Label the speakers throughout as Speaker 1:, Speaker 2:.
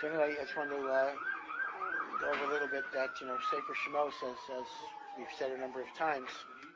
Speaker 1: So anyway, I just want to go over a little bit that, Sefer Shemos, as we've said a number of times,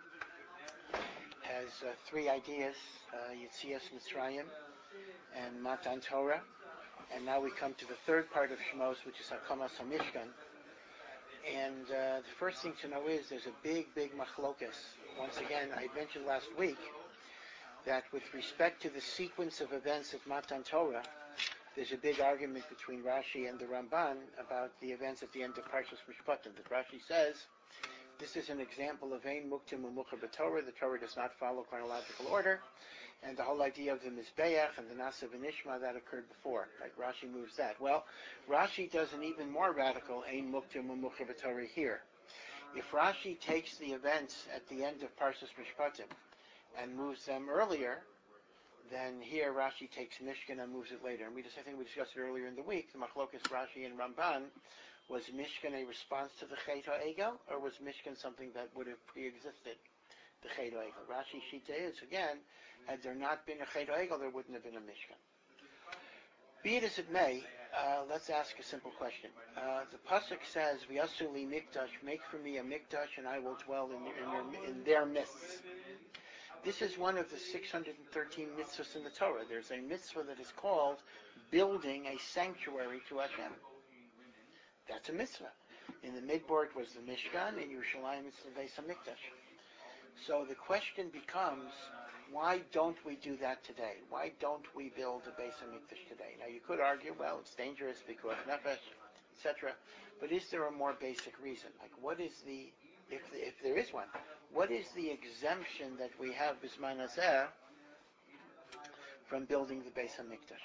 Speaker 1: has three ideas, Yetzias Mitzrayim and Matan Torah. And now we come to the third part of Shemos, which is Hakamas HaMishkan. And the first thing to know is there's a big machlokas. Once again, I mentioned last week that with respect to the sequence of events of Matan Torah, there's a big argument between Rashi and the Ramban about the events at the end of Parshas Mishpatim. That Rashi says, this is an example of Ein Muktim U'Muchar B'Torah. The Torah does not follow chronological order. And the whole idea of the Mizbeach and the Nasa V'Nishma, that occurred before. Right? Rashi moves that. Well, Rashi does an even more radical Ein Muktim U'Muchar B'Torah here. If Rashi takes the events at the end of Parshas Mishpatim and moves them earlier, then here Rashi takes Mishkan and moves it later. And I think we discussed it earlier in the week, the Machlokas Rashi and Ramban, was Mishkan a response to the Chet HaEgel, or was Mishkan something that would have pre-existed the Chet HaEgel? Rashi Shita is, again, had there not been a Chet HaEgel, there wouldn't have been a Mishkan. Be it as it may, let's ask a simple question. The Pasuk says, V'yasu li mikdash, make for me a mikdash, and I will dwell in their midst. This is one of the 613 mitzvahs in the Torah. There's a mitzvah that is called building a sanctuary to Hashem. That's a mitzvah. In the Midbar it was the Mishkan, in Yerushalayim it's the Beis HaMikdash. So the question becomes, why don't we do that today? Why don't we build a Beis HaMikdash today? Now you could argue, well, it's dangerous because nefesh, etc. But is there a more basic reason? Like, what is the, if there is one, what is the exemption that we have Bisman Hazeh from building the Beis HaMikdash?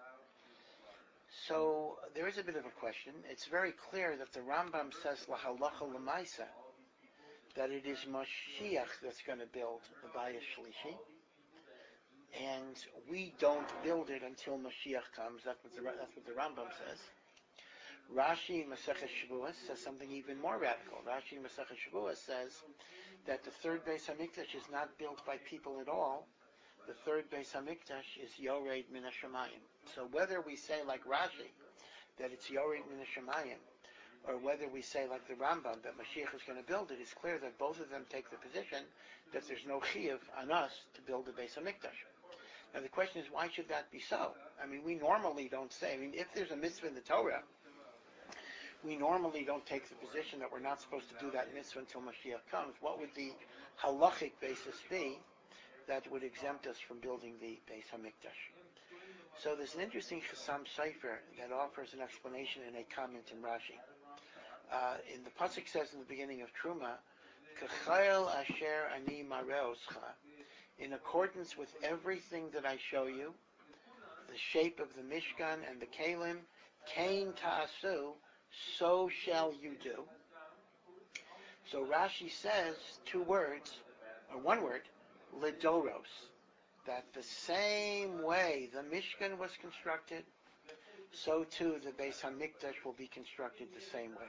Speaker 1: So there is a bit of a question. It's very clear that the Rambam says lahalacha l'maisa that it is Mashiach that's going to build the Bayis Shlishi, and we don't build it until Mashiach comes. That's what the Rambam says. Rashi in Masechet Shavuos says something even more radical. Rashi in Masechet Shavuos says that the third Beis HaMikdash is not built by people at all. The third Beis HaMikdash is Yored Min HaShamayim. So whether we say like Rashi that it's Yored Min HaShamayim, or whether we say like the Rambam that Mashiach is going to build it, it's clear that both of them take the position that there's no chiyuv on us to build the Beis HaMikdash. Now the question is, why should that be so? I mean, we normally don't say, if there's a mitzvah in the Torah, we normally don't take the position that we're not supposed to do that mitzvah until Mashiach comes. What would the halachic basis be that would exempt us from building the Beis HaMikdash? So there's an interesting Chassam Sofer that offers an explanation in a comment in Rashi. In the pasuk says in the beginning of Truma, K'chayel asher ani mareoscha, in accordance with everything that I show you, the shape of the Mishkan and the Kalim, Kain ta'asu, so shall you do. So Rashi says two words, or one word, Lidoros, that the same way the Mishkan was constructed, so too the Beis HaMikdash will be constructed the same way.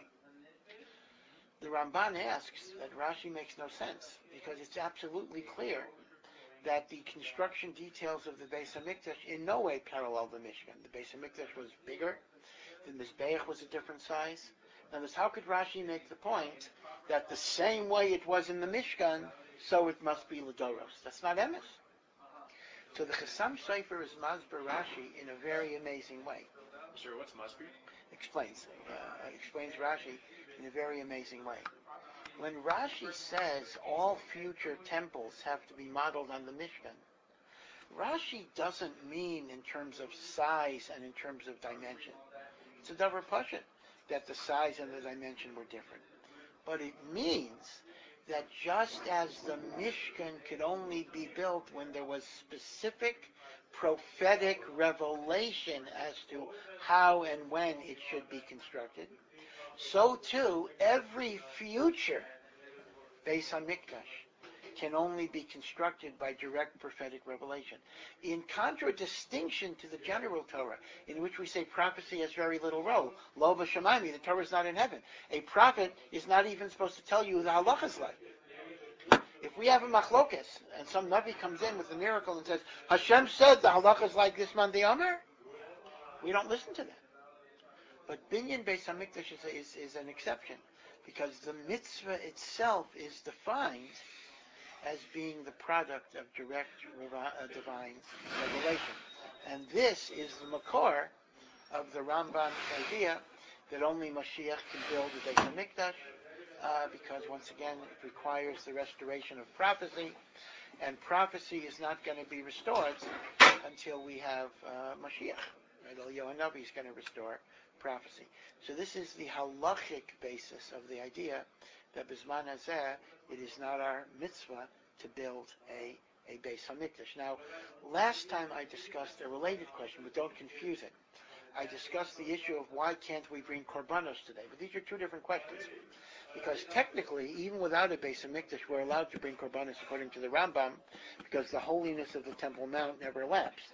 Speaker 1: The Ramban asks that Rashi makes no sense, because it's absolutely clear that the construction details of the Beis HaMikdash in no way parallel the Mishkan. The Beis HaMikdash was bigger, the Mizbeach was a different size. Now, how could Rashi make the point that the same way it was in the Mishkan, so it must be Lidoros? That's not emes. So the Chassam Sofer is Masber Rashi in a very amazing way.
Speaker 2: Sure, what's Masber?
Speaker 1: Explains Rashi in a very amazing way. When Rashi says all future temples have to be modeled on the Mishkan, Rashi doesn't mean in terms of size and in terms of dimension. It's a davar pashut that the size and the dimension were different. But it means that just as the Mishkan could only be built when there was specific prophetic revelation as to how and when it should be constructed, so too every future Beis HaMikdash can only be constructed by direct prophetic revelation. In contradistinction to the general Torah, in which we say prophecy has very little role. Lo b'shamayim, the Torah is not in heaven. A prophet is not even supposed to tell you the halachas like. If we have a machlokas, and some Navi comes in with a miracle and says, Hashem said the halachas like this man the Amar, we don't listen to that. But Binyan Beis Hamikdash is an exception, because the mitzvah itself is defined as being the product of direct divine revelation. And this is the makor of the Rambam's idea that only Mashiach can build the Beis Hamikdash, because once again it requires the restoration of prophecy, and prophecy is not going to be restored until we have Mashiach. Right? Eliyahu Hanavi is going to restore prophecy. So this is the halachic basis of the idea that Bisman Hazeh, it is not our mitzvah to build a Beis Hamikdash. Now, last time I discussed a related question, but don't confuse it. I discussed the issue of why can't we bring korbanos today. But these are two different questions. Because technically, even without a Beis Hamikdash, we're allowed to bring korbanos according to the Rambam, because the holiness of the Temple Mount never elapsed.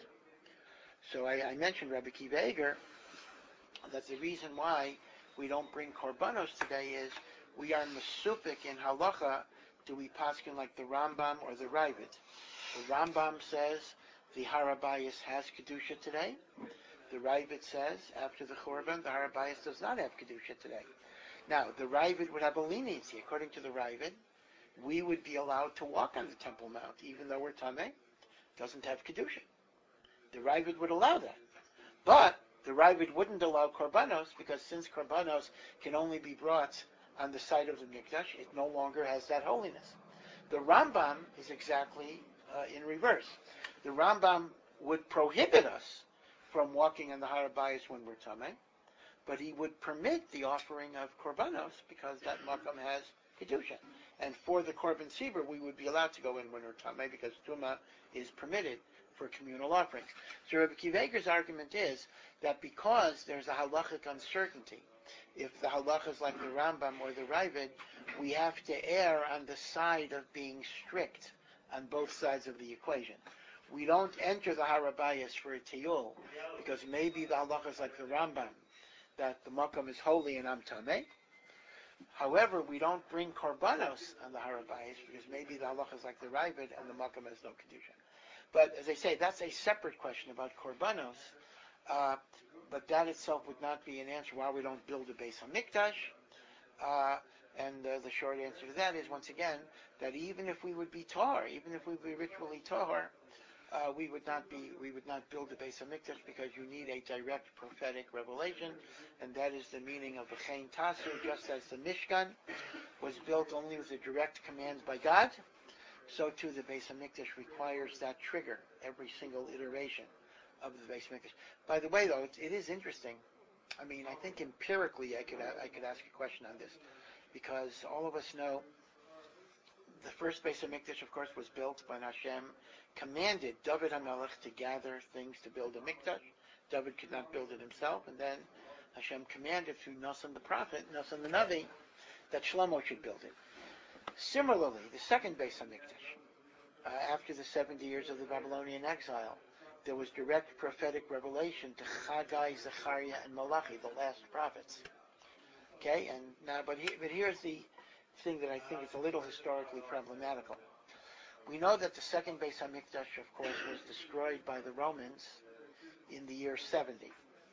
Speaker 1: So I mentioned Rabbi Akiva Eiger, that the reason why we don't bring korbanos today is we are mesupik in halacha. Do we paskin like the Rambam or the Ravid? The Rambam says the Har HaBayis has kedusha today. The Ravid says after the Churban, the Har HaBayis does not have kedusha today. Now, the Ravid would have a leniency. According to the Ravid, we would be allowed to walk on the Temple Mount, even though we're Tameh, doesn't have kedusha. The Ravid would allow that. But the Ravid wouldn't allow korbanos, because since korbanos can only be brought on the site of the Mikdash, it no longer has that holiness. The Rambam is exactly in reverse. The Rambam would prohibit us from walking on the Har HaBayis when we're Tameh, but he would permit the offering of korbanos because that makam has kedusha. And for the korban tzibur, we would be allowed to go in when we're Tameh because Tumah is permitted for communal offerings. So Rabbi Akiva Eiger's argument is that because there's a halachic uncertainty, if the halacha is like the Rambam or the Ravid, we have to err on the side of being strict on both sides of the equation. We don't enter the Har HaBayis for a tiyul because maybe the halacha is like the Rambam, that the makam is holy and I'm tameh. However, we don't bring korbanos on the Har HaBayis because maybe the halacha is like the Ravid and the makam has no kedusha. But as I say, that's a separate question about korbanos. But that itself would not be an answer why we don't build a Beis Hamikdash. And the short answer to that is, once again, that even if we would be tahor, even if we would be ritually tahor, we would not build a Beis Hamikdash because you need a direct prophetic revelation, and that is the meaning of the V'chein Tasu. Just as the Mishkan was built only with a direct command by God, so too the Beis Hamikdash requires that trigger every single iteration of the Beis Hamikdash. By the way, though, it is interesting. I mean, I think empirically I could ask a question on this, because all of us know the first Beis Hamikdash, of course, was built when Hashem commanded David HaMelech to gather things to build a Mikdash. David could not build it himself, and then Hashem commanded through Nasan the prophet, Nasan the Navi, that Shlomo should build it. Similarly, the second Beis Hamikdash, after the 70 years of the Babylonian exile, there was direct prophetic revelation to Chagai, Zechariah, and Malachi, the last prophets. Okay, and now, but here's the thing that I think is a little historically problematical. We know that the second Beis Hamikdash, of course, was destroyed by the Romans in the year 70.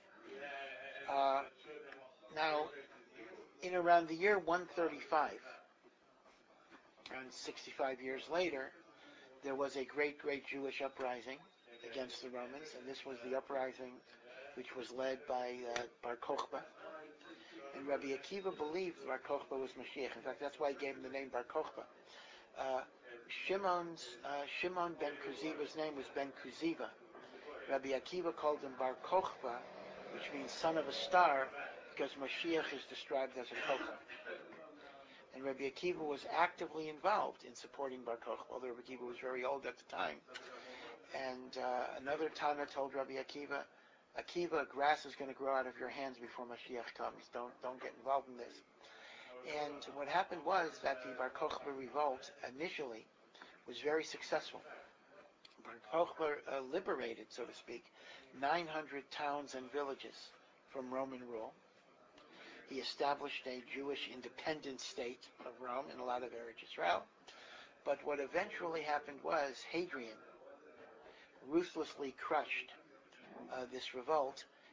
Speaker 1: Now, in around the year 135, around 65 years later, there was a great Jewish uprising against the Romans, and this was the uprising which was led by Bar Kokhba. And Rabbi Akiva believed Bar Kokhba was Mashiach. In fact, that's why he gave him the name Bar Kokhba. Shimon ben Kuziva's name was Ben Kuziva. Rabbi Akiva called him Bar Kokhba, which means son of a star, because Mashiach is described as a Kokhba. And Rabbi Akiva was actively involved in supporting Bar Kokhba, although Rabbi Akiva was very old at the time. And another Tana told Rabbi Akiva, grass is going to grow out of your hands before Mashiach comes. Don't get involved in this. And what happened was that the Bar Kokhba revolt initially was very successful. Bar Kokhba liberated, so to speak, 900 towns and villages from Roman rule. He established a Jewish independent state of Rome in a lot of Eretz Israel. But what eventually happened was Hadrian ruthlessly crushed this revolt,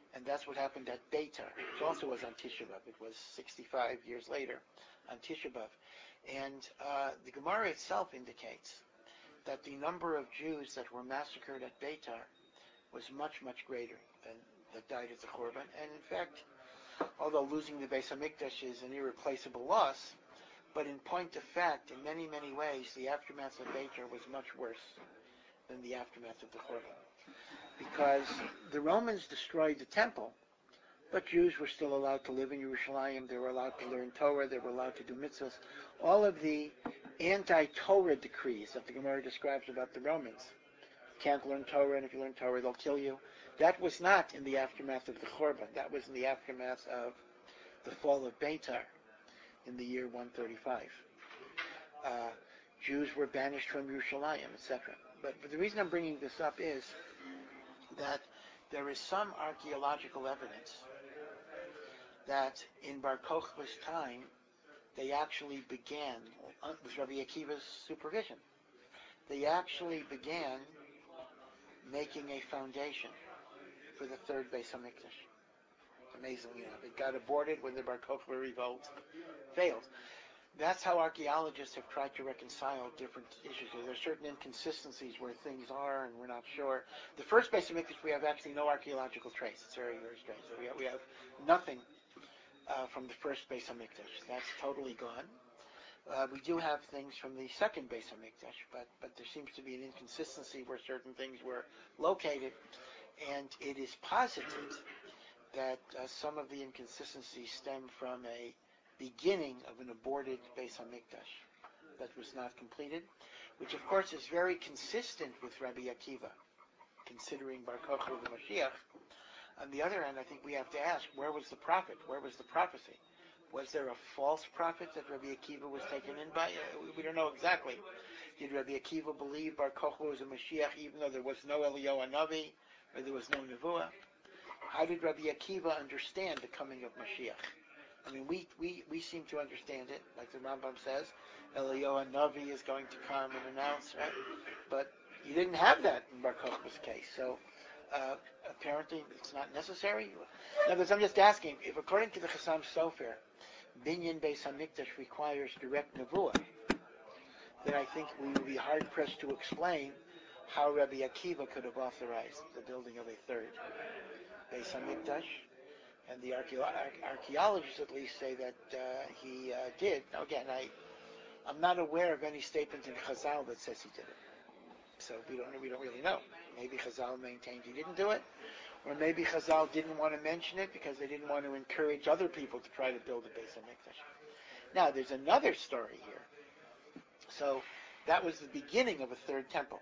Speaker 1: And that's what happened at Beitar, which also was on Tisha B'Av. It was 65 years later on Tisha B'Av. And the Gemara itself indicates that the number of Jews that were massacred at Beitar was much, much greater than that died at the Churban. And in fact, although losing the Beis HaMikdash is an irreplaceable loss, but in point of fact, in many, many ways, the aftermath of Beitar was much worse than the aftermath of the Churban. Because the Romans destroyed the temple, but Jews were still allowed to live in Yerushalayim. They were allowed to learn Torah. They were allowed to do mitzvahs. All of the anti-Torah decrees that the Gemara describes about the Romans. You can't learn Torah, and if you learn Torah, they'll kill you. That was not in the aftermath of the Churban. That was in the aftermath of the fall of Beitar in the year 135. Jews were banished from Yerushalayim, etc. But the reason I'm bringing this up is that there is some archaeological evidence that in Bar Kokhba's time, they actually began, with Rabbi Akiva's supervision, they actually began making a foundation for the third Beis HaMikdash. Amazingly enough, it got aborted when the Bar Kokhba revolt failed. That's how archaeologists have tried to reconcile different issues. There are certain inconsistencies where things are and we're not sure. The first Beis HaMikdash, we have actually no archaeological trace. It's very, very strange. We have nothing from the first Beis HaMikdash. That's totally gone. We do have things from the second Beis HaMikdash, but there seems to be an inconsistency where certain things were located, and it is posited that some of the inconsistencies stem from a beginning of an aborted Beis HaMikdash that was not completed, which of course is very consistent with Rabbi Akiva, considering Bar Kokhba the Mashiach. On the other hand, I think we have to ask, where was the prophet? Where was the prophecy? Was there a false prophet that Rabbi Akiva was taken in by? We don't know exactly. Did Rabbi Akiva believe Bar Kokhba was a Mashiach even though there was no Eliyahu Hanavi or there was no Nevuah? How did Rabbi Akiva understand the coming of Mashiach? I mean, we seem to understand it, like the Rambam says, Eliyahu Hanavi is going to come and announce, right? But you didn't have that in Bar Kokhba's case, so apparently it's not necessary. Now, I'm just asking, if according to the Chassam Sofer, Binyan Beis HaMikdash requires direct Nevuah, then I think we would be hard-pressed to explain how Rabbi Akiva could have authorized the building of a third Beis HaMikdash. And the archaeologists at least say that he did. Now again, I'm not aware of any statement in Chazal that says he did it. So we don't really know. Maybe Chazal maintained he didn't do it, or maybe Chazal didn't want to mention it because they didn't want to encourage other people to try to build a Beis HaMikdash. Now there's another story here. So that was the beginning of a third temple.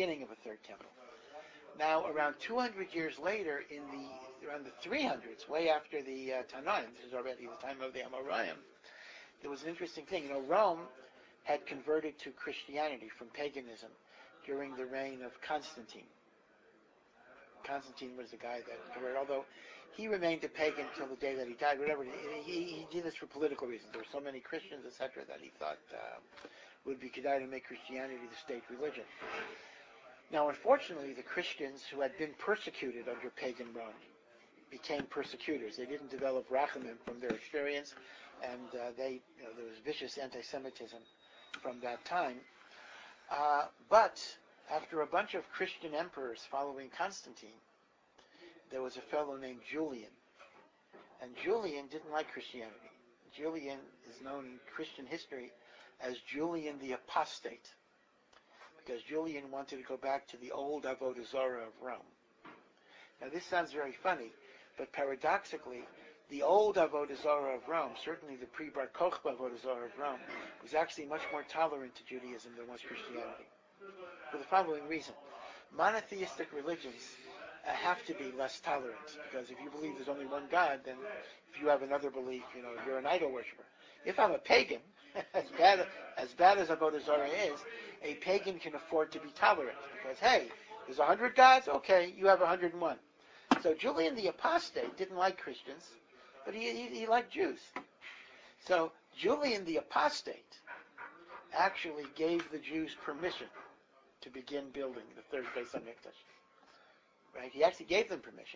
Speaker 1: Now, around 200 years later, around the 300s, way after the Tanaim, this is already the time of the Amoraim, there was an interesting thing. Rome had converted to Christianity from paganism during the reign of Constantine. Constantine was the guy that converted, although he remained a pagan until the day that he died. Whatever, he did this for political reasons. There were so many Christians, etc., that he thought would be kedai to make Christianity the state religion. Now, unfortunately, the Christians who had been persecuted under pagan Rome became persecutors. They didn't develop rachamim from their experience, and there was vicious anti-Semitism from that time. But after a bunch of Christian emperors following Constantine, there was a fellow named Julian. And Julian didn't like Christianity. Julian is known in Christian history as Julian the Apostate, because Julian wanted to go back to the old Avodah Zarah of Rome. Now this sounds very funny, but paradoxically, the old Avodah Zarah of Rome, certainly the pre-Bar Kokhba Avodah Zarah of Rome, was actually much more tolerant to Judaism than was Christianity. For the following reason. Monotheistic religions have to be less tolerant, because if you believe there's only one God, then if you have another belief, you're an idol worshiper. If I'm a pagan, as bad as Avodah Zarah is, a pagan can afford to be tolerant, because, hey, there's 100 gods? Okay, you have 101. So Julian the Apostate didn't like Christians, but he liked Jews. So Julian the Apostate actually gave the Jews permission to begin building the third Beis HaMikdash. Right? He actually gave them permission.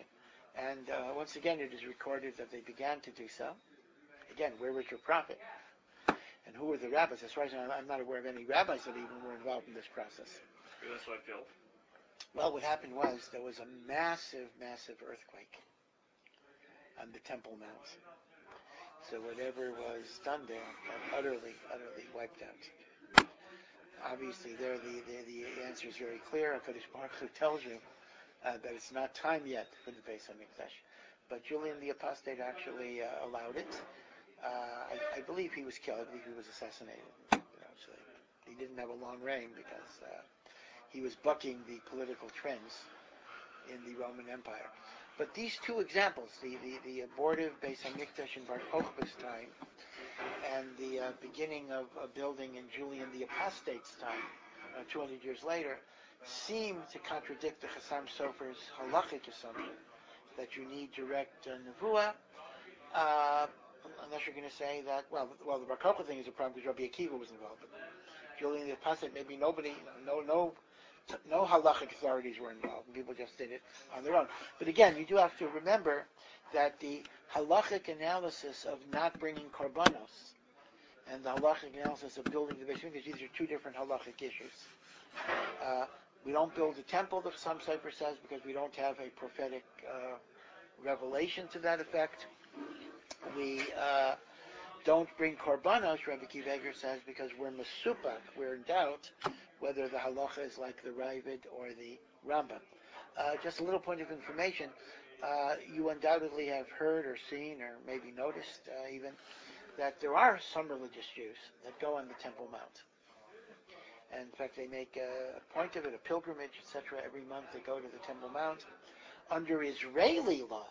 Speaker 1: And once again, it is recorded that they began to do so. Again, where was your prophet? And who were the rabbis? As far as I'm not aware of any rabbis that even were involved in this process.
Speaker 2: That's what I felt.
Speaker 1: Well, what happened was there was a massive, massive earthquake on the Temple Mount. So whatever was done there got utterly, utterly wiped out. Obviously, there the answer is very clear. HaKadosh Baruch Hu tells you that it's not time yet for the Beis HaMikdash. But Julian the Apostate actually allowed it. I believe he was killed. I believe he was assassinated. So he didn't have a long reign because he was bucking the political trends in the Roman Empire. But these two examples, the abortive Beis HaMikdash in Bar Kokhba's time and the beginning of building in Julian the Apostate's time, 200 years later, seem to contradict the Chassam Sofer's halachic assumption that you need direct nevuah, unless you're going to say that, well, the Bar Kokhba thing is a problem because Rabbi Akiva was involved. But Julian the Apostate, maybe nobody, no halachic authorities were involved, and people just did it on their own. But again, you do have to remember that the halachic analysis of not bringing korbanos and the halachic analysis of building the Beis HaMikdash, these are two different halachic issues. We don't build a temple, the Chassam Sofer says, because we don't have a prophetic revelation to that effect. We don't bring korbanos, Rabbi Akiva Eiger says, because we're mesupak, we're in doubt whether the halacha is like the Ravid or the Rambam. Just a little point of information, you undoubtedly have heard or seen or maybe noticed even that there are some religious Jews that go on the Temple Mount. And in fact, they make a point of it, a pilgrimage, etc. Every month they go to the Temple Mount. Under Israeli law,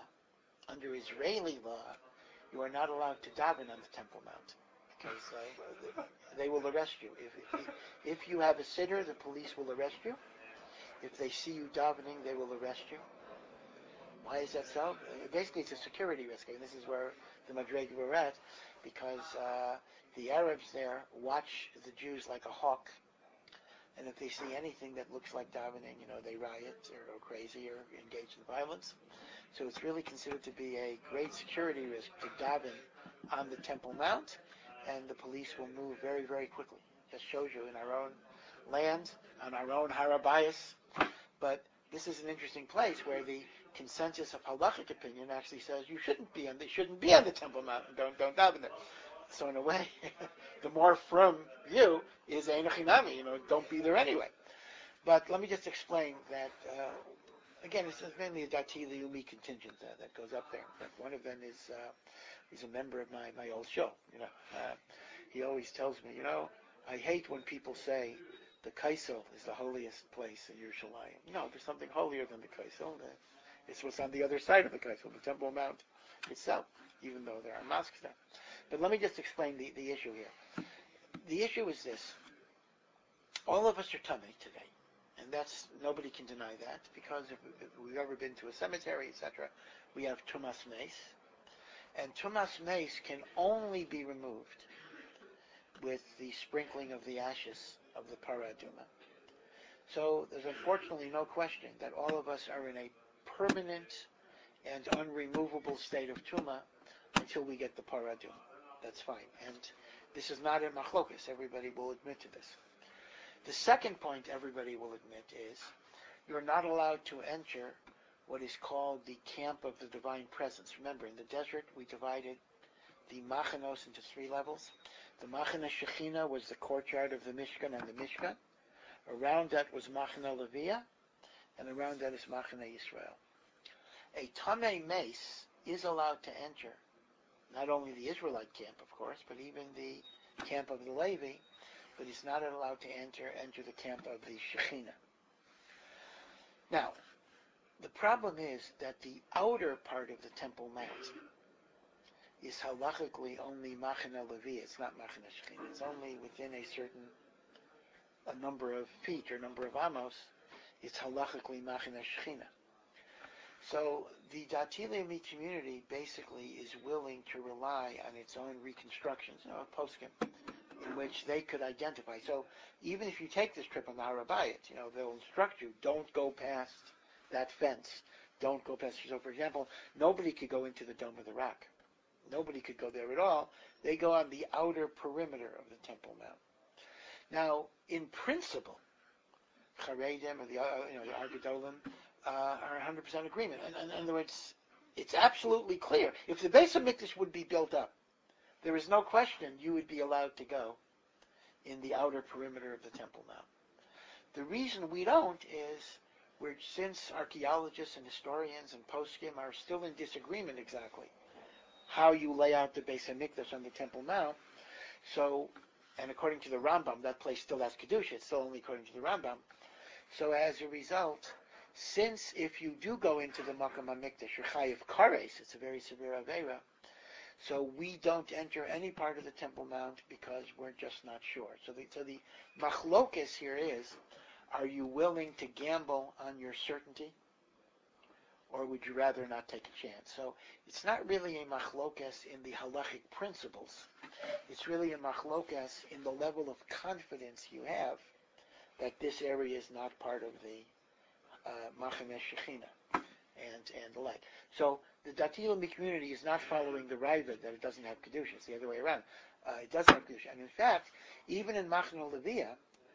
Speaker 1: you are not allowed to daven on the Temple Mount because they will arrest you. If you have a sitter, the police will arrest you. If they see you davening, they will arrest you. Why is that so? Basically, it's a security risk, and this is where the Madreg were at, because the Arabs there watch the Jews like a hawk, and if they see anything that looks like davening, they riot or go crazy or engage in violence. So it's really considered to be a great security risk to daven on the Temple Mount, and the police will move very, very quickly. Just shows you in our own land, on our own Har HaBayis. But this is an interesting place where the consensus of halachic opinion actually says they shouldn't be on the Temple Mount and don't daven there. So in a way, the more from you is Ein Chinami, don't be there anyway. But let me just explain that, again, it's mainly a Dati Leumi contingent that goes up there. In fact, one of them is a member of my old show. He always tells me, I hate when people say the Kaisel is the holiest place in Yerushalayim. No, there's something holier than the Kaisel. It's what's on the other side of the Kaisel, the Temple Mount itself, even though there are mosques there. But let me just explain the issue here. The issue is this. All of us are Tamei today. And nobody can deny that, because if we've ever been to a cemetery, etc., we have Tumas Meis. And Tumas Meis can only be removed with the sprinkling of the ashes of the Parah Aduma. So there's unfortunately no question that all of us are in a permanent and unremovable state of Tumah until we get the Parah Aduma. That's fine. And this is not a machlokas. Everybody will admit to this. The second point everybody will admit is you're not allowed to enter what is called the camp of the divine presence. Remember, in the desert, we divided the machanos into three levels. The Machane Shechina was the courtyard of the Mishkan and the Mishkan. Around that was Machane Leviah, and around that is Machane Yisrael. A Tamei Meis is allowed to enter not only the Israelite camp, of course, but even the camp of the Levi, but he's not allowed to enter the camp of the Shekhinah. Now, the problem is that the outer part of the Temple Mount is halachically only Machane Levi. It's not Machane Shekhinah. It's only within a number of feet or number of amos. It's halachically Machane Shekhinah. So the Dati Leumi community basically is willing to rely on its own reconstructions, poskim, in which they could identify. So even if you take this trip on the Har HaBayit, they'll instruct you, don't go past that fence. don't go past. So, for example, nobody could go into the Dome of the Rock. Nobody could go there at all. They go on the outer perimeter of the Temple Mount. Now, in principle, Charedim or the Argedolim are 100% agreement. And in other words, it's absolutely clear. If the Beis HaMikdash would be built up, there is no question you would be allowed to go in the outer perimeter of the Temple Mount. The reason we don't is since archaeologists and historians and poskim are still in disagreement exactly how you lay out the Beis HaMikdash on the Temple Mount. So, and according to the Rambam, that place still has Kedusha. It's still only according to the Rambam. So as a result, since if you do go into the Makom HaMikdash, you're chayiv kares, it's a very severe avera, so we don't enter any part of the Temple Mount because we're just not sure. So the machlokes here is, are you willing to gamble on your certainty, or would you rather not take a chance? So it's not really a machlokes in the halachic principles. It's really a machlokes in the level of confidence you have that this area is not part of the Machaneh Shechina and the like. So the Dati Leumi community is not following the Raavad that it doesn't have Kedusha. It's the other way around. It does have Kedusha. And in fact, even in Machaneh Leviah,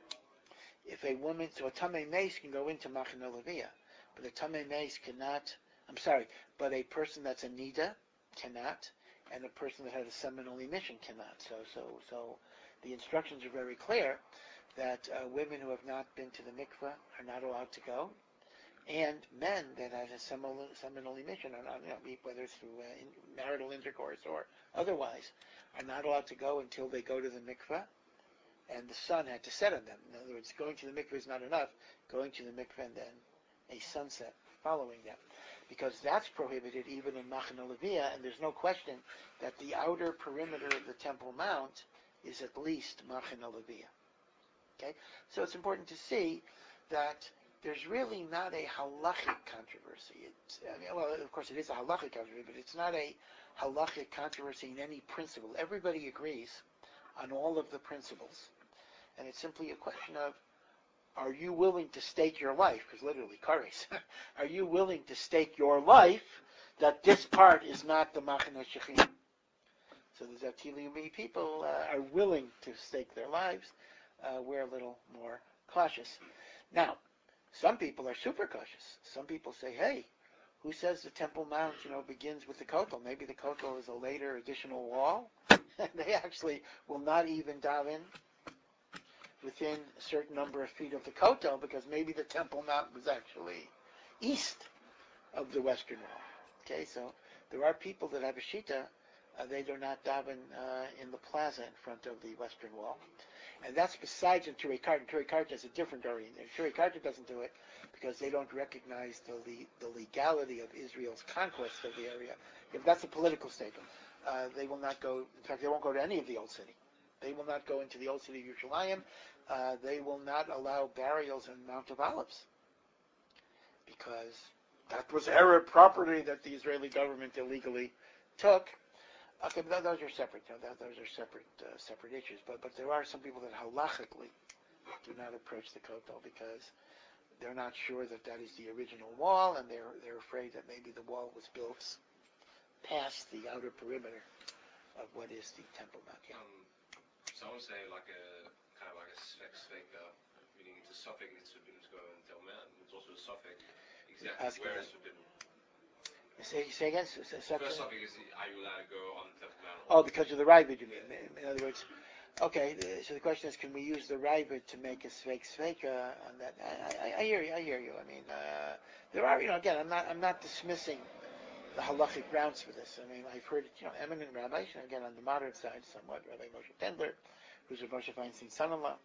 Speaker 1: if a woman, so a Tamei Meis can go into Machaneh Leviah, but a Tamei Meis cannot, but a person that's a Nida cannot, and a person that has a seminal emission cannot. So the instructions are very clear that women who have not been to the mikveh are not allowed to go, and men that have a seminal emission are not, whether through marital intercourse or otherwise, are not allowed to go until they go to the mikveh, and the sun had to set on them. In other words, going to the mikveh is not enough. Going to the mikveh and then a sunset following them, because that's prohibited even in Machaneh Leviah, and there's no question that the outer perimeter of the Temple Mount is at least Machaneh Leviah. Okay, so it's important to see that there's really not a halachic controversy. Of course it is a halachic controversy, but it's not a halachic controversy in any principle. Everybody agrees on all of the principles, and it's simply a question of, are you willing to stake your life? Because literally, kares. Are you willing to stake your life that this part is not the Machaneh Shechina? So the Dati Leumi people are willing to stake their lives. We're a little more cautious. Now, some people are super cautious. Some people say, hey, who says the Temple Mount, begins with the Kotel? Maybe the Kotel is a later additional wall. And they actually will not even daven within a certain number of feet of the Kotel, because maybe the Temple Mount was actually east of the Western Wall. Okay, so there are people that have a shita, they do not daven in the plaza in front of the Western Wall. And that's besides in Turei Karta. Turei Karta has a different orientation. Turei Karta doesn't do it because they don't recognize the legality of Israel's conquest of the area. If that's a political statement, they will not go. In fact, they won't go to any of the old city. They will not go into the old city of Yerushalayim. They will not allow burials in Mount of Olives because that was Arab property that the Israeli government illegally took. Okay, but those are separate. Those are separate issues. But there are some people that halachically do not approach the Kotel because they're not sure that is the original wall, and they're afraid that maybe the wall was built past the outer perimeter of what is the Temple Mount. Yeah.
Speaker 2: Some would say like a kind of like a sveka, meaning it's a suffix. It's forbidden to go and tell man. It's also a suffix exactly where it's forbidden.
Speaker 1: Say again.
Speaker 2: First topic is, are you allowed to go on the Temple Mount?
Speaker 1: Oh, because of the Raavad, you mean? In other words, okay. So the question is, can we use the Raavad to make a sveka on that? I hear you. I mean, there are, again, I'm not dismissing the halachic grounds for this. I mean, I've heard, eminent rabbis, again, on the modern side, somewhat, Rabbi Moshe Tendler, who's a Moshe Feinstein's son-in-law.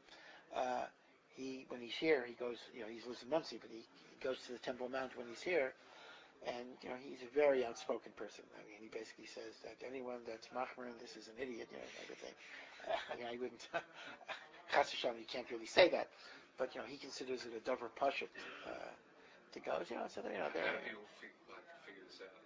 Speaker 1: When he's here, he goes, he's lives in Monsey, but he goes to the Temple Mount when he's here. And, he's a very outspoken person. I mean, he basically says that anyone that's machmer, this is an idiot, type of thing. I wouldn't, Chas v'shalom, you can't really say that. But, he considers it a davar pashut to go. So, they're...
Speaker 2: How do people figure this out?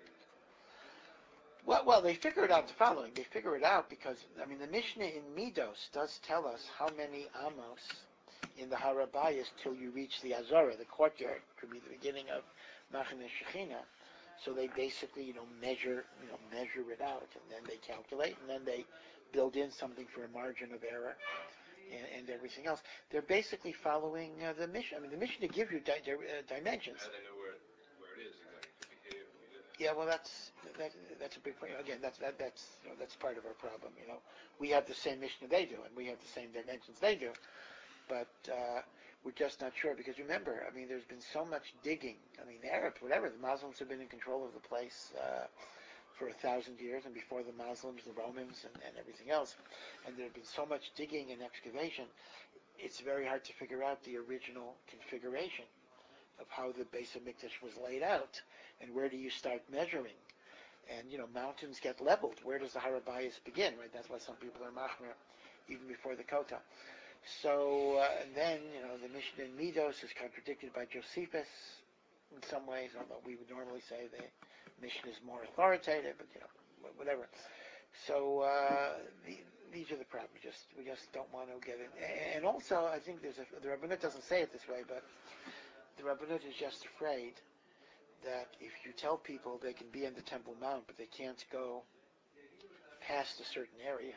Speaker 1: Well, they figure it out the following. They figure it out because, the Mishnah in Midos does tell us how many amos in the Harabayas till you reach the Azara, the courtyard, could be the beginning of Machane Shechina. So they basically, measure it out, and then they calculate, and then they build in something for a margin of error, and everything else. They're basically following the mission. I mean, the mission to give you dimensions.
Speaker 2: How do they know where it is exactly?
Speaker 1: Yeah, well, that's a big point. Again, that's part of our problem. We have the same mission they do, and we have the same dimensions they do, but we're just not sure, because remember, I mean, there's been so much digging. I mean, the Arabs, whatever, the Muslims have been in control of the place for 1,000 years, and before the Muslims, the Romans, and everything else. And there have been so much digging and excavation, it's very hard to figure out the original configuration of how the Beis HaMikdash was laid out, and where do you start measuring? And, mountains get leveled. Where does the Harabayas begin, right? That's why some people are machmer even before the Kota. So then, the Mishnah in Midos is contradicted by Josephus in some ways, although we would normally say the Mishnah is more authoritative, but, whatever. So these are the problems. We just don't want to get in. And also, I think the Rabbanut doesn't say it this way, but the Rabbanut is just afraid that if you tell people they can be on the Temple Mount, but they can't go past a certain area,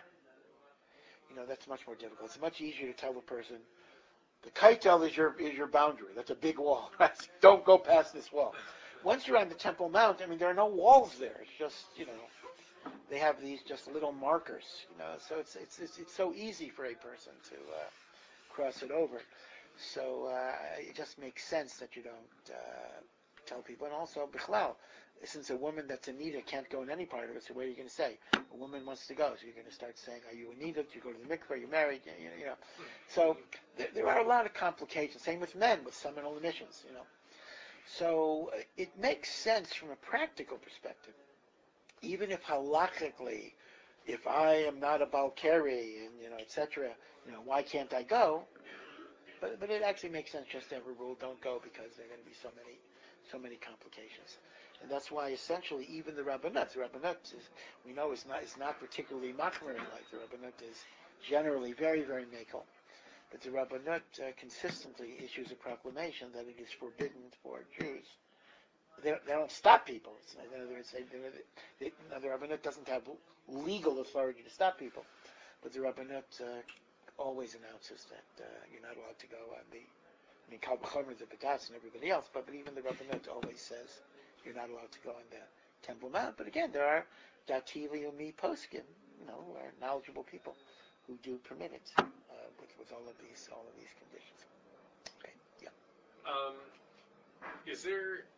Speaker 1: that's much more difficult. It's much easier to tell a person, the Kaitel is your boundary. That's a big wall. Right? Don't go past this wall. Once you're on the Temple Mount, I mean, there are no walls there. It's just, they have these just little markers, so it's so easy for a person to cross it over. So it just makes sense that you don't tell people. And also, Bichlal, since a woman that's in Nida can't go in any part of it, so what are you going to say? A woman wants to go, so you're going to start saying, are you in Nida? Do you go to the mikveh? Are you married? So there are a lot of complications. Same with men, with seminal emissions, So it makes sense from a practical perspective. Even if halachically, if I am not a Balkari, and, etc., why can't I go? But it actually makes sense just to have a rule, don't go, because there are going to be so many complications. And that's why essentially even the Rabbanut is not particularly machmir-like. The Rabbanut is generally very, very mekel. But the Rabbanut consistently issues a proclamation that it is forbidden for Jews. They don't stop people. In other words, the Rabbanut doesn't have legal authority to stop people. But the Rabbanut always announces that you're not allowed to go on Kal B'chomer, the B'das, and everybody else, but even the Rabbanut always says you're not allowed to go on the Temple Mount. But again, there are Dati Umi Poskim, who are knowledgeable people who do permit it with all of these conditions. Okay, yeah.
Speaker 3: Is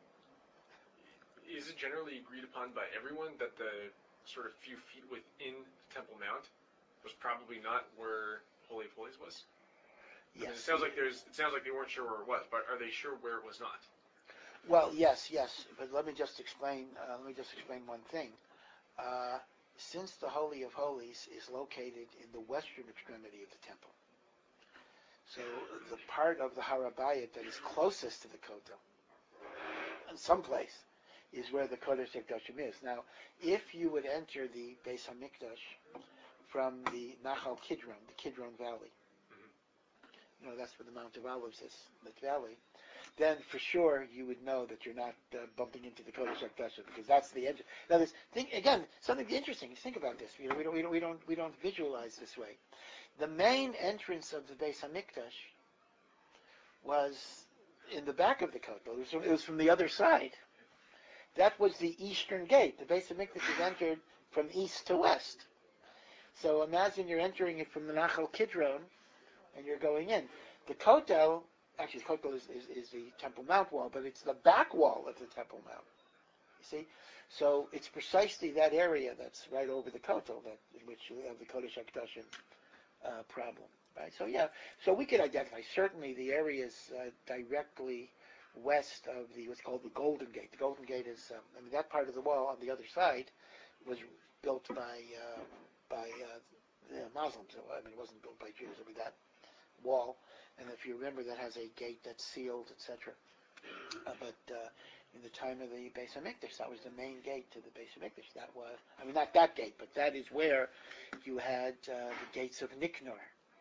Speaker 3: it generally agreed upon by everyone that the sort of few feet within Temple Mount was probably not where Holy of Holies was?
Speaker 1: Yes.
Speaker 3: I mean, it sounds like they weren't sure where it was, but are they sure where it was not?
Speaker 1: Well, yes. But let me just explain one thing. Since the Holy of Holies is located in the western extremity of the temple, so the part of the Harabayat that is closest to the Kotel, in some place, is where the Kodesh HaKadoshim is. Now, if you would enter the Beis HaMikdash from the Nachal Kidron, the Kidron Valley, that's where the Mount of Olives is, that valley, then for sure you would know that you're not bumping into the Kodesh HaKadoshim, because that's the edge. Now, something interesting. Think about this. We don't visualize this way. The main entrance of the Beis HaMikdash was in the back of the Kotel. It was from the other side. That was the eastern gate. The Beis HaMikdash is entered from east to west. So imagine you're entering it from the Nachal Kidron, and you're going in. The Kotel, actually the Kotel is the Temple Mount wall, but it's the back wall of the Temple Mount. You see? So it's precisely that area that's right over the Kotel in which you have the Kodesh HaKadoshim problem. Right? So yeah, so we could identify certainly the areas directly west of what's called the Golden Gate. The Golden Gate is, that part of the wall on the other side was built by the Muslims. It wasn't built by Jews. That wall, and if you remember, that has a gate that's sealed, etc. But in the time of the Beis HaMikdash, that was the main gate to the Beis HaMikdash. That was, not that gate, but that is where you had the gates of Nicanor, the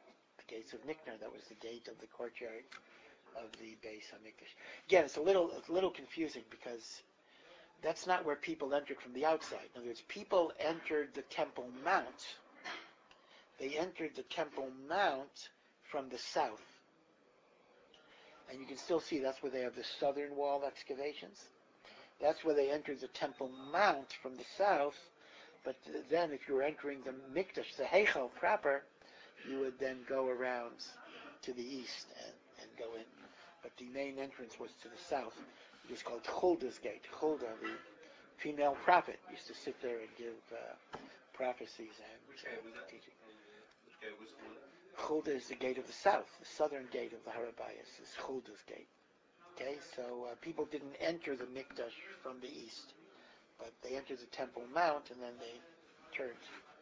Speaker 1: gates of Niknar. That was the gate of the courtyard of the Beis Hamikdash. Again, it's a little confusing because that's not where people entered from the outside. In other words, people entered the Temple Mount. They entered the Temple Mount from the south. And you can still see that's where they have the southern wall excavations. That's where they entered the Temple Mount from the south. But then if you were entering the Mikdash, the Heichal proper, you would then go around to the east and go in. But the main entrance was to the south. It was called Hulda's Gate. Hulda, the female prophet, used to sit there and give prophecies and teaching.
Speaker 2: Which gate was Hulda?
Speaker 1: Hulda is the gate of the south. The southern gate of the Harabayas is Hulda's Gate. Okay, so people didn't enter the Mikdash from the east, but they entered the Temple Mount and then they turned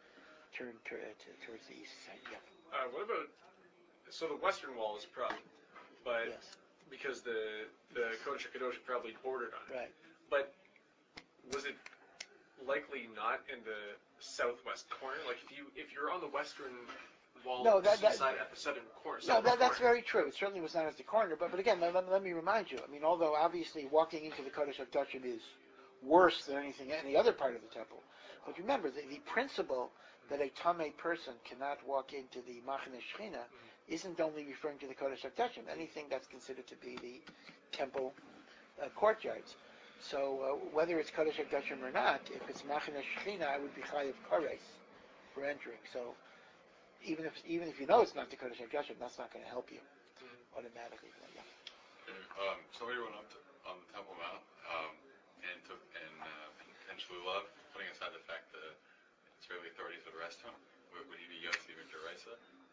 Speaker 1: towards the east side. Yeah.
Speaker 3: What about, so the western wall is a problem, but
Speaker 1: Yes.
Speaker 3: because the Kodesh HaKadosh probably bordered on it.
Speaker 1: Right.
Speaker 3: But was it likely not in the southwest corner? Like if you're on the western wall side at the southern corner.
Speaker 1: No, that's very true. It certainly was not at the corner, but again, let me remind you. I mean, although obviously walking into the Kodesh HaKadoshim is worse than any other part of the temple, but remember the principle that a Tameh person cannot walk into the Machane Shechina isn't only referring to the Kodesh HaKadoshim. Anything that's considered to be the temple courtyards. So whether it's Kodesh HaKadoshim or not, if it's Machane Shechina, I would be Chayav Kores for entering. So even if you know it's not the Kodesh HaKadoshim, that's not going to help you automatically. Yeah.
Speaker 4: Somebody went up on the Temple Mount and intentionally loved, putting aside the fact that Israeli authorities would arrest him. Would he be Yotzi V'Deraisa?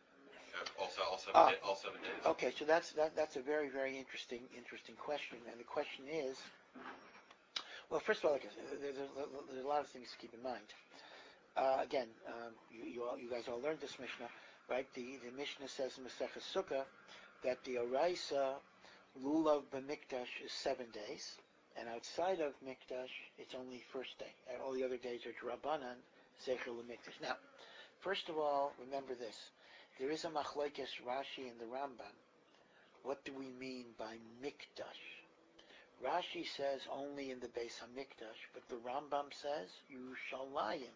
Speaker 4: All 7 days.
Speaker 1: Okay, so that's a very, very interesting question, and the question is, well, first of all, there's a lot of things to keep in mind. Again, you guys all learned this Mishnah, right? The Mishnah says in Masechah Sukkah that the Oraisa Lulav B'Mikdash is 7 days, and outside of Mikdash, it's only first day. And all the other days are Drabanan, Zecher L'Mikdash. Now, first of all, remember this. There is a Machlokes Rashi and the Rambam. What do we mean by Mikdash? Rashi says only in the Beis HaMikdash, but the Rambam says Yerushalayim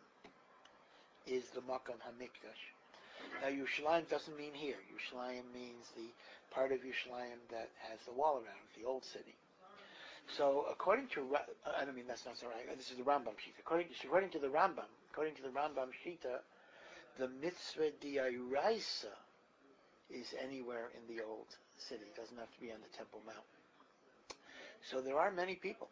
Speaker 1: is the Makam HaMikdash. Now, Yerushalayim doesn't mean here. Yerushalayim means the part of Yerushalayim that has the wall around it, the old city. So, according to that's not so right. This is the Rambam Shita. According to the Rambam Shita, the mitzvah d'Oraisa is anywhere in the old city. It doesn't have to be on the Temple Mount. So there are many people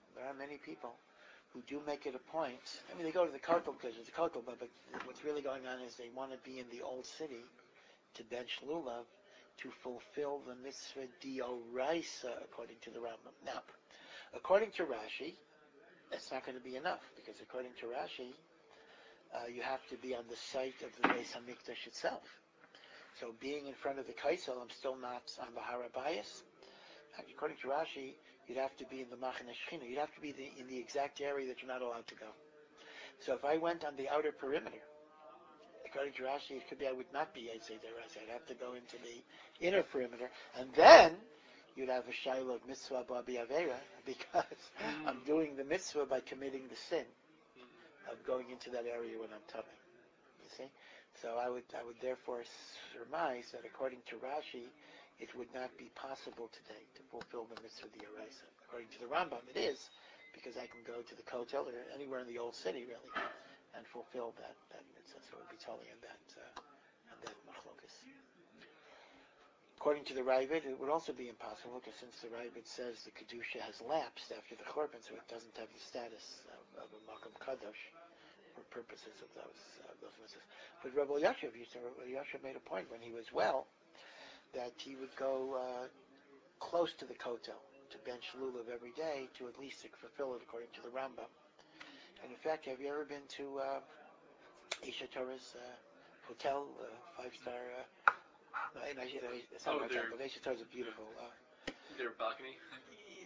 Speaker 1: who do make it a point. I mean, they go to the Kotel because it's a Kotel, but what's really going on is they want to be in the old city to bench Lulav to fulfill the mitzvah d'Oraisa according to the Rambam. Now, according to Rashi, that's not going to be enough because according to Rashi, you have to be on the site of the Beis HaMikdash itself. So being in front of the Kaisel, I'm still not on the Harabayas. According to Rashi, you'd have to be in the Machane Shechina. You'd have to be in the exact area that you're not allowed to go. So if I went on the outer perimeter, according to Rashi, it could be I would not be Eitzei Deraisa. I'd have to go into the inner perimeter, and then you'd have a Shiloh of Mitzvah B'Abi Avera because I'm doing the mitzvah by committing the sin of going into that area when I'm tummy. You see? So I would therefore surmise that according to Rashi, it would not be possible today to fulfill the mitzvah d'Oraisa. According to the Rambam, it is, because I can go to the Kotel or anywhere in the old city really and fulfill that mitzvah. So it would be totally on that machlokas. According to the Ravid, it would also be impossible because since the Ravid says the Kedusha has lapsed after the Chorban, so it doesn't have the status of a Makam Kadosh for purposes of those mitzvahs. But Rabbi Yashiv made a point when he was well that he would go close to the Kotel to bench Lulav every day to at least fulfill it according to the Rambam. And in fact, have you ever been to Isha Torah's hotel, 5-star? Isha Torah is beautiful.
Speaker 3: Their balcony?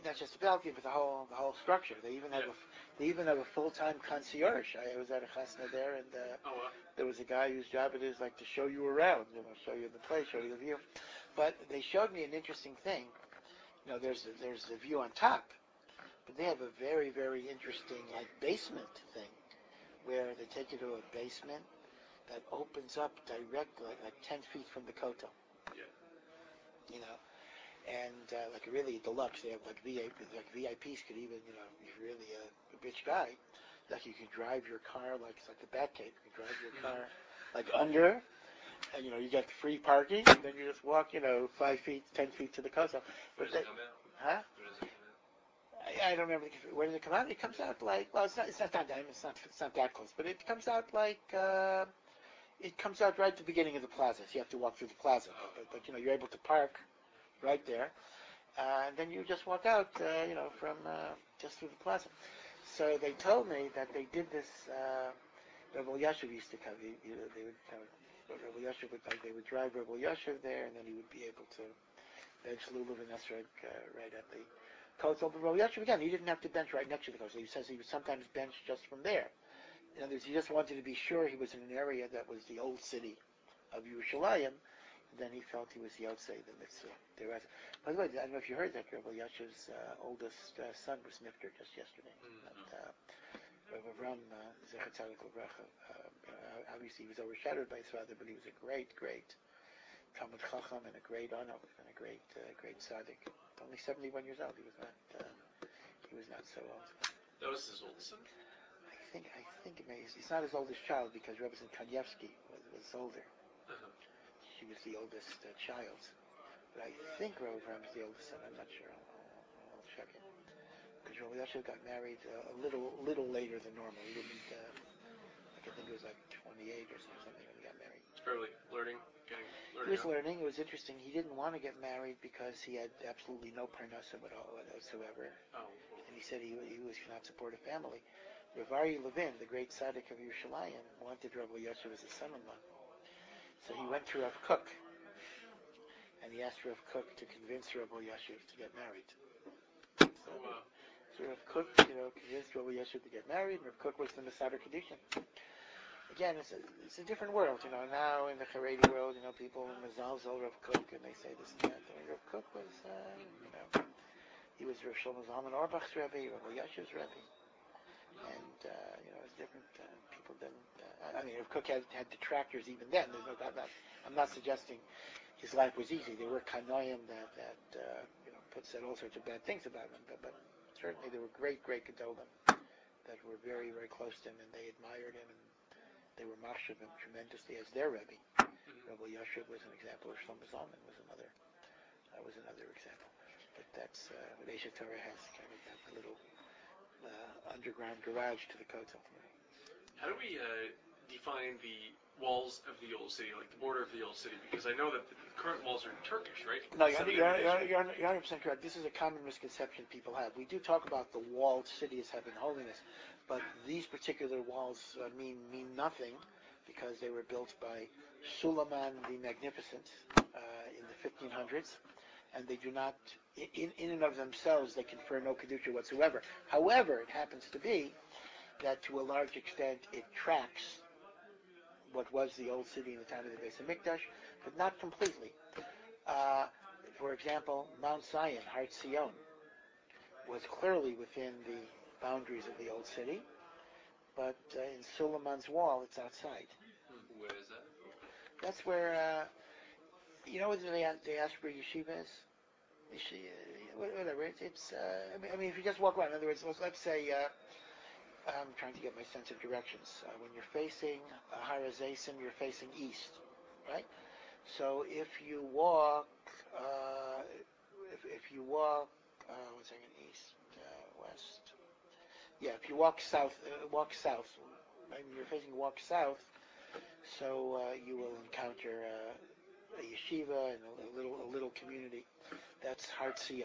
Speaker 1: not just the balcony, but the whole structure. They even have a full-time concierge. I was at a chasna there, and there was a guy whose job it is like to show you around, show you the place, show you the view. But they showed me an interesting thing. There's the view on top, but they have a very, very interesting basement thing, where they take you to a basement that opens up directly, like 10 feet from the kotel.
Speaker 3: Yeah.
Speaker 1: And like really deluxe. They have like VIPs could even, if you're really a rich guy, like you can drive your car like it's like the Batcave. You can drive your car like under, and you get free parking, and then you just walk, 5 feet, 10 feet to the kotel.
Speaker 2: Where does it come out?
Speaker 1: Huh?
Speaker 2: Where does it come out?
Speaker 1: I don't remember where does it come out. It comes out like, well, it's not that close, but it comes out like it comes out right at the beginning of the plaza. So you have to walk through the plaza, but you're able to park right there, and then you just walk out, from just through the plaza. So they told me that they did this. Rebbe Yashiv used to come. They would come. Rebbe Yashiv they would drive Rebbe Yashiv there, and then he would be able to bench Lulav and Esrog right at the kotel. But Rebbe Yashiv again, he didn't have to bench right next to the kotel. He says he would sometimes bench just from there. In other words, he just wanted to be sure he was in an area that was the old city of Yerushalayim. Then he felt he was Yotzei the mitzvah. By the way, I don't know if you heard that Rebbe Yashiv's oldest son was nifter just yesterday. Rebbe Avram Zecher Tzadik Livracha. Obviously, he was overshadowed by his father, but he was a great, great Talmud Chacham and a great Anov and a great tzaddik. Only 71 years old. He was not so old.
Speaker 3: That was his oldest son?
Speaker 1: I think he's not his oldest child because Rebbe Kanievsky was older. She was the oldest child. But I think Rebbe Avram is the oldest son. I'm not sure. I'll check it. Because Rebbe Yashiv got married a little later than normal. He didn't, I think it was like 28 or something when he got married.
Speaker 3: It's probably learning.
Speaker 1: He was learning. It was interesting. He didn't want to get married because he had absolutely no parnasa whatsoever.
Speaker 3: Oh.
Speaker 1: And he said he cannot support a family. Rav Aryeh Levin, the great tzaddik of Yerushalayim, wanted Rebbe Yashiv as his son-in-law. So he went to Rav Kook, and he asked Rav Kook to convince Rebbe Yashiv to get married. So Rav Kook, convinced Rebbe Yashiv to get married, and Rav Kook was the Mesader Kedushin. Again, it's a different world, now in the Haredi world, people mezalzel Rav Kook, and they say this and that. Rav Kook was, he was Rav Shlomo Zalman Auerbach's Rebbe, Rebbe Yashiv's Rebbe. And, it's different. People didn't. Rav Kook had detractors even then. There's no doubt about it. I'm not suggesting his life was easy. There were kanoim that said all sorts of bad things about him. But certainly there were great gedolim that were very, very close to him, and they admired him, and they were machshav him tremendously as their Rebbe. Rebbe Yashiv was an example. Shlomo Zalman was another example. But that's what Eshet Torah has, kind of that little underground garage to the kotel.
Speaker 3: How do we define the walls of the old city, like the border of the old city? Because I know that the current walls are Turkish, right?
Speaker 1: No, you're 100% correct. This is a common misconception people have. We do talk about the walled city as having holiness, but these particular walls mean nothing because they were built by Suleiman the Magnificent in the 1500s. And they do not, in and of themselves, they confer no kedusha whatsoever. However, it happens to be that to a large extent it tracks what was the old city in the time of the Beis Hamikdash, but not completely. For example, Mount Zion, Har Zion, was clearly within the boundaries of the old city, but in Suleiman's wall, it's outside.
Speaker 2: Where is that?
Speaker 1: That's where. They ask where yeshiva is. Whatever. It's. If you just walk around. In other words, let's say. I'm trying to get my sense of directions. When you're facing Har Hazeisim, you're facing east, right? So if you walk, east, west. Yeah, if you walk south. You're facing walk south. So you will encounter a yeshiva and a little community. That's Har Zion.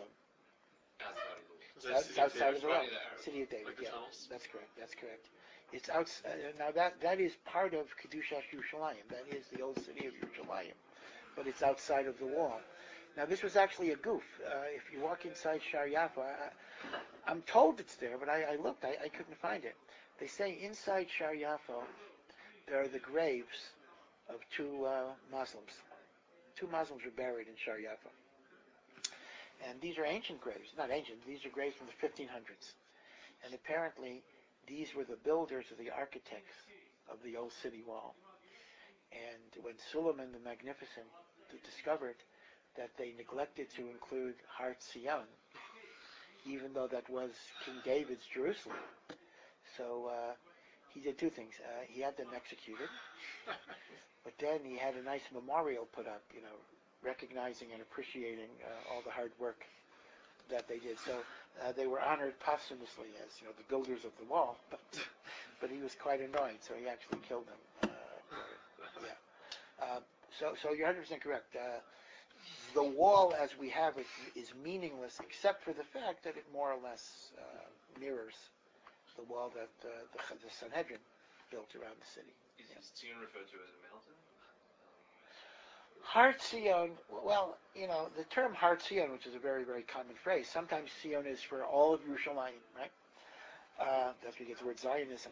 Speaker 1: Outside of the wall. City of David. Yeah, that's correct. It's outside. Now that is part of Kedushas Yerushalayim. That is the old city of Yerushalayim, but it's outside of the wall. Now this was actually a goof. If you walk inside Shar Yafa, I'm told it's there, but I looked, I couldn't find it. They say inside Shar Yafa there are the graves of two Muslims. Two Muslims were buried in Shar Yafa. And these are ancient graves. Not ancient, these are graves from the 1500s. And apparently these were the builders or the architects of the old city wall. And when Suleiman the Magnificent discovered that they neglected to include Har Zion, even though that was King David's Jerusalem, so he did two things. He had them executed, but then he had a nice memorial put up, recognizing and appreciating all the hard work that they did. So they were honored posthumously as, the builders of the wall, but he was quite annoyed, so he actually killed them. So you're 100% correct. The wall as we have it is meaningless, except for the fact that it more or less mirrors the wall that the Sanhedrin built around the city.
Speaker 2: Is Zion referred to as a mountain?
Speaker 1: Har Zion, well, the term Har Zion, which is a very, very common phrase, sometimes Zion is for all of Yerushalayim, right? That's where we get the word Zionism.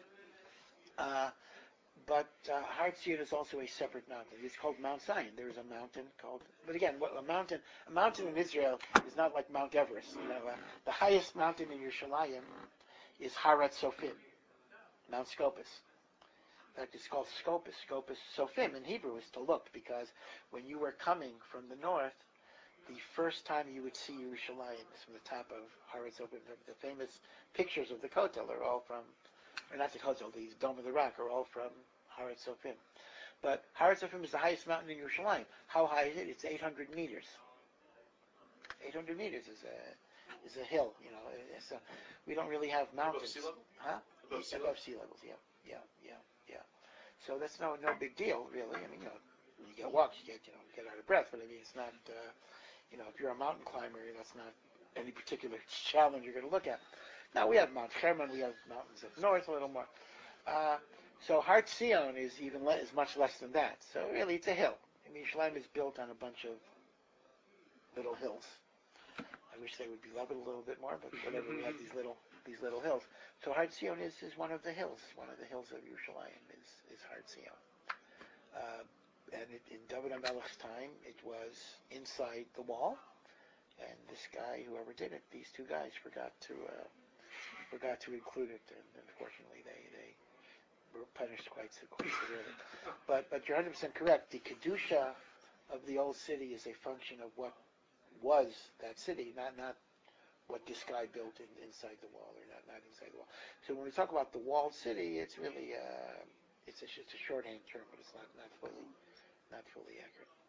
Speaker 1: But Har Zion is also a separate mountain. It's called Mount Zion. There is a mountain called, but again, a mountain in Israel is not like Mount Everest. The highest mountain in Yerushalayim is Harat Sofim, Mount Scopus. In fact, it's called Scopus. Scopus Sofim in Hebrew is to look, because when you were coming from the north, the first time you would see Yerushalayim is from the top of Harat Sofim. The famous pictures of the Kotel are all from, or not the Kotel, the Dome of the Rock are all from Harat Sofim. But Harat Sofim is the highest mountain in Yerushalayim. How high is it? It's 800 meters. 800 meters is a hill, So we don't really have mountains.
Speaker 3: Above sea level?
Speaker 1: Huh? Above sea levels, yeah. So that's no big deal, really. I mean, when you get walks, you get out of breath, but I mean, it's not, if you're a mountain climber, that's not any particular challenge you're going to look at. Now, we have Mount Hermon, we have mountains up north a little more. So Har Zion is much less than that. So really, it's a hill. I mean, Yerushalayim is built on a bunch of little hills. I wish they would be leveled a little bit more, but whatever, we have these little hills. So Har Zion is one of the hills. One of the hills of Yerushalayim is Har Zion. And in David HaMelech's time, it was inside the wall. And this guy, whoever did it, these two guys forgot to include it, and unfortunately they were punished quite severely. But you're 100% correct. The kedusha of the old city is a function of what was that city, not what this guy built inside the wall, or not inside the wall. So when we talk about the walled city, it's really it's a shorthand term, but it's not fully accurate.